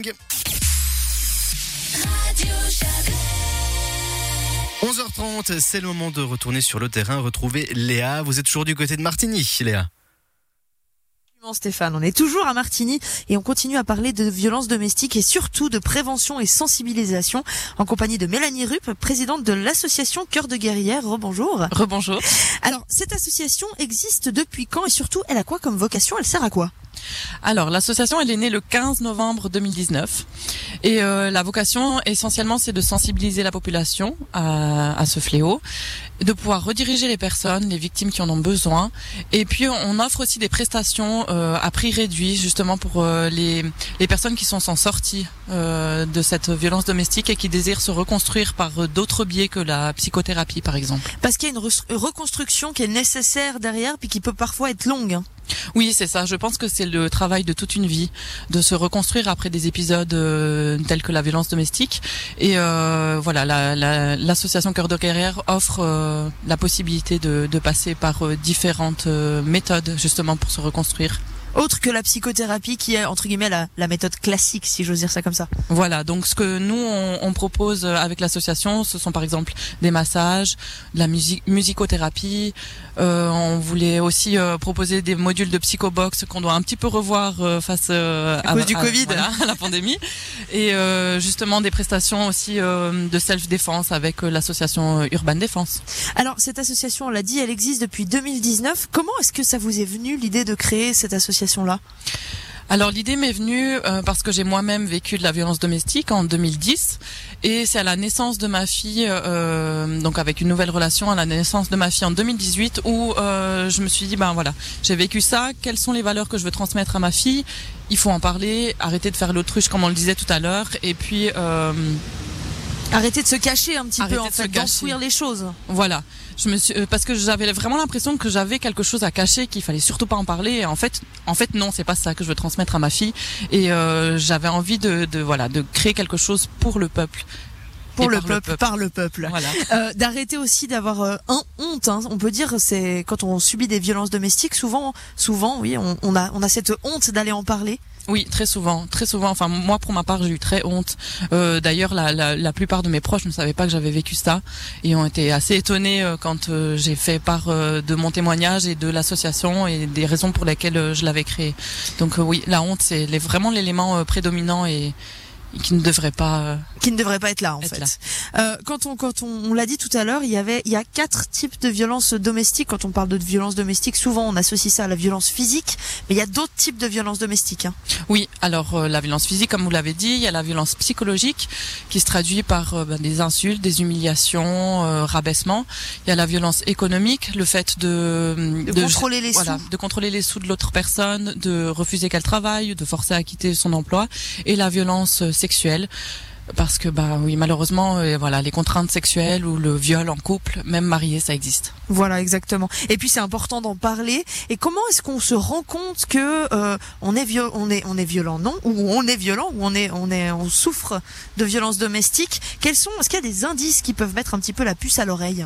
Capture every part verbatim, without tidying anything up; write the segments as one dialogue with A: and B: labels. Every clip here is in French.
A: onze heures trente, c'est le moment de retourner sur le terrain, retrouver Léa. Vous êtes toujours du côté de Martigny, Léa.
B: Stéphane, on est toujours à Martigny et on continue à parler de violences domestiques et surtout de prévention et sensibilisation en compagnie de Mélanie Rupp, présidente de l'association Cœur de Guerrière. Rebonjour.
C: Rebonjour.
B: Alors, cette association existe depuis quand et surtout, elle a quoi comme vocation? Elle sert à quoi?
C: Alors, l'association, elle est née le quinze novembre deux mille dix-neuf et euh, la vocation, essentiellement, c'est de sensibiliser la population à, à ce fléau, de pouvoir rediriger les personnes, les victimes qui en ont besoin, et puis on offre aussi des prestations euh, à prix réduit, justement pour euh, les, les personnes qui sont sans sortie euh, de cette violence domestique et qui désirent se reconstruire par euh, d'autres biais que la psychothérapie, par exemple.
B: Parce qu'il y a une re- reconstruction qui est nécessaire derrière, puis qui peut parfois être longue, hein.
C: Oui, c'est ça. Je pense que c'est le travail de toute une vie, de se reconstruire après des épisodes euh, tels que la violence domestique. Et euh, voilà, la, la, l'association Cœur de Guerrière offre euh, la possibilité de, de passer par euh, différentes euh, méthodes justement pour se reconstruire.
B: Autre que la psychothérapie qui est, entre guillemets, la, la méthode classique, si j'ose dire ça comme ça.
C: Voilà, donc ce que nous, on, on propose avec l'association, ce sont par exemple des massages, de la musique, musicothérapie. Euh, on voulait aussi euh, proposer des modules de psychobox qu'on doit un petit peu revoir euh, face euh,
B: à, à cause du
C: à,
B: Covid,
C: voilà, à la pandémie. Et euh, justement des prestations aussi euh, de self-défense avec euh, l'association Urban Défense.
B: Alors, cette association, on l'a dit, elle existe depuis deux mille dix-neuf. Comment est-ce que ça vous est venu l'idée de créer cette association là?
C: Alors l'idée m'est venue euh, parce que j'ai moi-même vécu de la violence domestique en deux mille dix et c'est à la naissance de ma fille, euh, donc avec une nouvelle relation, à la naissance de ma fille en deux mille dix-huit où euh, je me suis dit ben voilà, j'ai vécu ça, quelles sont les valeurs que je veux transmettre à ma fille? Il faut en parler, arrêter de faire l'autruche comme on le disait tout à l'heure et puis euh,
B: arrêter de se cacher un petit
C: Arrêter
B: peu, en fait, d'enfouir les choses.
C: Voilà. Je me suis, parce que j'avais vraiment l'impression que j'avais quelque chose à cacher, qu'il fallait surtout pas en parler. Et en fait, en fait, non, c'est pas ça que je veux transmettre à ma fille. Et euh, j'avais envie de, de, voilà, de créer quelque chose pour le peuple.
B: Pour le
C: par
B: peuple,
C: le peuple,
B: par le peuple.
C: Voilà.
B: Euh, d'arrêter aussi d'avoir euh, un honte. Hein. On peut dire, c'est quand on subit des violences domestiques, souvent, souvent, oui, on, on a, on a cette honte d'aller en parler.
C: Oui, très souvent, très souvent. Enfin, moi, pour ma part, j'ai eu très honte. Euh, d'ailleurs, la, la, la plupart de mes proches ne savaient pas que j'avais vécu ça et ont été assez étonnés euh, quand euh, j'ai fait part euh, de mon témoignage et de l'association et des raisons pour lesquelles euh, je l'avais créé. Donc euh, oui, la honte, c'est les, vraiment l'élément euh, prédominant et qui ne devrait pas euh,
B: qui ne devrait pas être là en
C: être
B: fait.
C: Là.
B: Euh, quand on quand on, on l'a dit tout à l'heure, il y avait il y a quatre types de violences domestiques. Quand on parle de violences domestiques, souvent on associe ça à la violence physique, mais il y a d'autres types de violences domestiques. Hein.
C: Oui, alors euh, la violence physique, comme vous l'avez dit, il y a la violence psychologique qui se traduit par euh, ben, des insultes, des humiliations, euh, rabaissements. Il y a la violence économique, le fait de
B: de,
C: de
B: contrôler les
C: voilà,
B: sous,
C: de contrôler les sous de l'autre personne, de refuser qu'elle travaille, de forcer à quitter son emploi, et la violence sexuelle. Parce que bah oui, malheureusement euh, voilà, les contraintes sexuelles ou le viol en couple, même marié, ça existe.
B: Voilà, exactement. Et puis c'est important d'en parler. Et comment est-ce qu'on se rend compte que euh, on est viol- on est on est violent, non, ou on est violent, ou on est on est on souffre de violences domestiques? Quels sont Est-ce qu'il y a des indices qui peuvent mettre un petit peu la puce à l'oreille?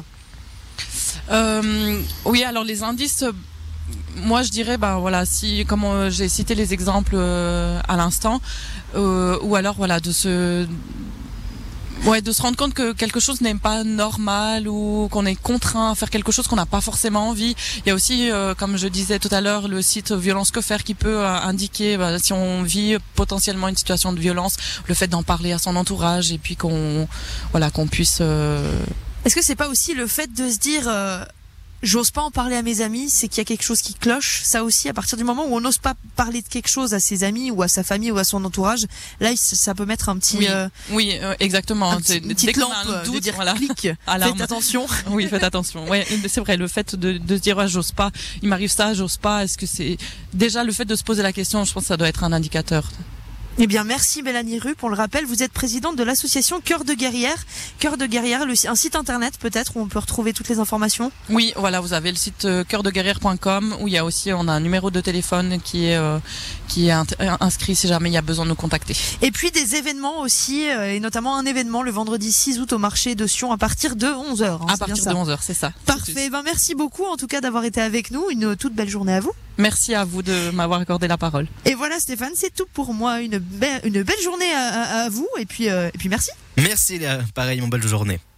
C: Euh, oui, alors les indices. Moi, je dirais, ben voilà, si, comme euh, j'ai cité les exemples euh, à l'instant, euh, ou alors voilà, de se, ouais, de se rendre compte que quelque chose n'est pas normal ou qu'on est contraint à faire quelque chose qu'on n'a pas forcément envie. Il y a aussi, euh, comme je disais tout à l'heure, le site Violence Que Faire qui peut euh, indiquer ben, si on vit potentiellement une situation de violence, le fait d'en parler à son entourage et puis qu'on, voilà, qu'on puisse. Euh...
B: Est-ce que c'est pas aussi le fait de se dire euh... j'ose pas en parler à mes amis, c'est qu'il y a quelque chose qui cloche. Ça aussi, à partir du moment où on n'ose pas parler de quelque chose à ses amis ou à sa famille ou à son entourage, là, ça peut mettre un petit...
C: Oui,
B: euh,
C: oui euh, exactement.
B: Un petit, une petite lampe,
C: un doute,
B: de dire
C: voilà.
B: clic,
C: Alarme.
B: faites attention.
C: Oui, faites attention. Ouais, c'est vrai, le fait de, de se dire, ouais, j'ose pas, il m'arrive ça, j'ose pas, est-ce que c'est... Déjà, le fait de se poser la question, je pense que ça doit être un indicateur.
B: Eh bien, merci Mélanie Rupp. On le rappelle, vous êtes présidente de l'association Cœur de Guerrière. Cœur de Guerrière, le, un site internet peut-être où on peut retrouver toutes les informations.
C: Oui, voilà, vous avez le site euh, cœur de guerrière point com où il y a aussi, on a un numéro de téléphone qui est euh, qui est int- inscrit si jamais il y a besoin de nous contacter.
B: Et puis des événements aussi, euh, et notamment un événement le vendredi six août au marché de Sion à partir de onze heures. Hein,
C: à partir de onze heures, c'est ça.
B: Parfait. Ben merci beaucoup en tout cas d'avoir été avec nous. Une toute belle journée à vous.
C: Merci à vous de m'avoir accordé la parole.
B: Et voilà Stéphane, c'est tout pour moi. Une, be- une belle journée à, à, à vous et puis, euh, et puis merci.
A: Merci Léa, pareil, mon belle journée.